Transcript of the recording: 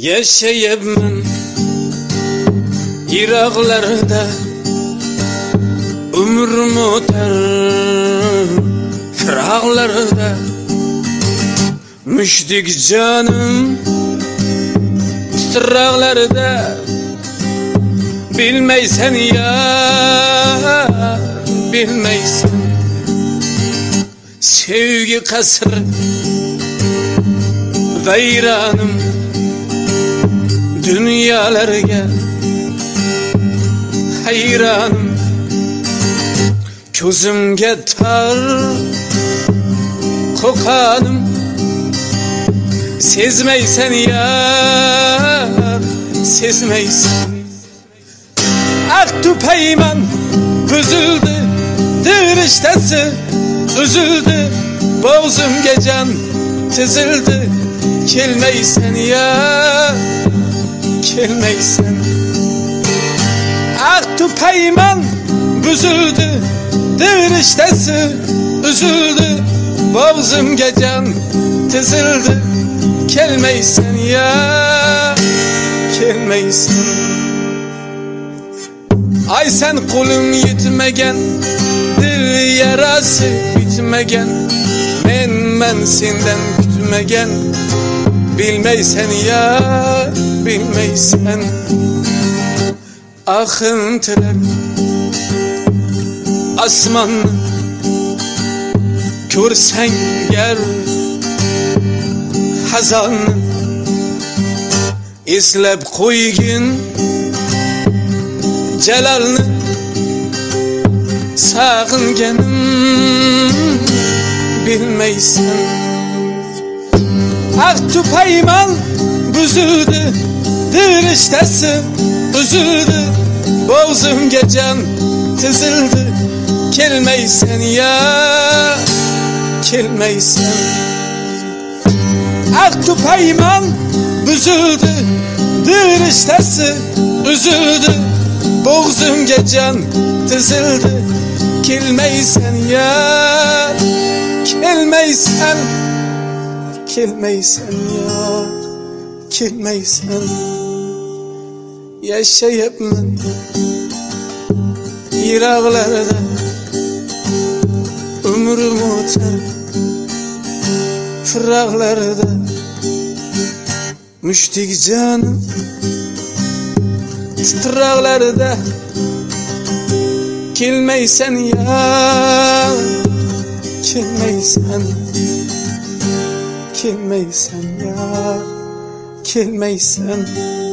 Yaşayıpman yiraqlarda, ömrüm o'tar firaqlarda. Müştik canım titraqlarda, bilmeysen ya, bilmeysen. Sevgi kasrı vayranım, dünyalarga hayranım. Ko'zimga tar qo'qanim, sezmeysen ya, sezmeysen. Aktu peyman büzüldü, diriştesi üzüldü, boğazımga can tizildi. Kelmeysen ya, kelmeysen. Aktu peyman büzüldü, diriştesi üzüldü, boğazımga can tizildi. Kelmeysen ya, kelmeysen. Ay sen kulun yetmegen, dil yarası bitmegen, men senden kütmegen. Bilmeysen ya, bilmeysen. Akıntılar asmanı körsen gel, hazanı izlep koygin celalını. Sağıngenim bilmeysen. Aktu peyman büzüldü, diriştesi üzüldü, boğazımga can tizildi. Kelmeysen ya, kelmeysen. Aktu peyman büzüldü, diriştesi üzüldü, boğazımga can tizildi. Kelmeysen ya, kelmeysen. Kelmeysen ya, kelmeysen. Yaşayıpman yiraqlarda, ömrüm o'tar firaqlarda. Müştik canım titraqlarda. Kelmeysen ya, kelmeysen. Kelmeysen ya, kelmeysen.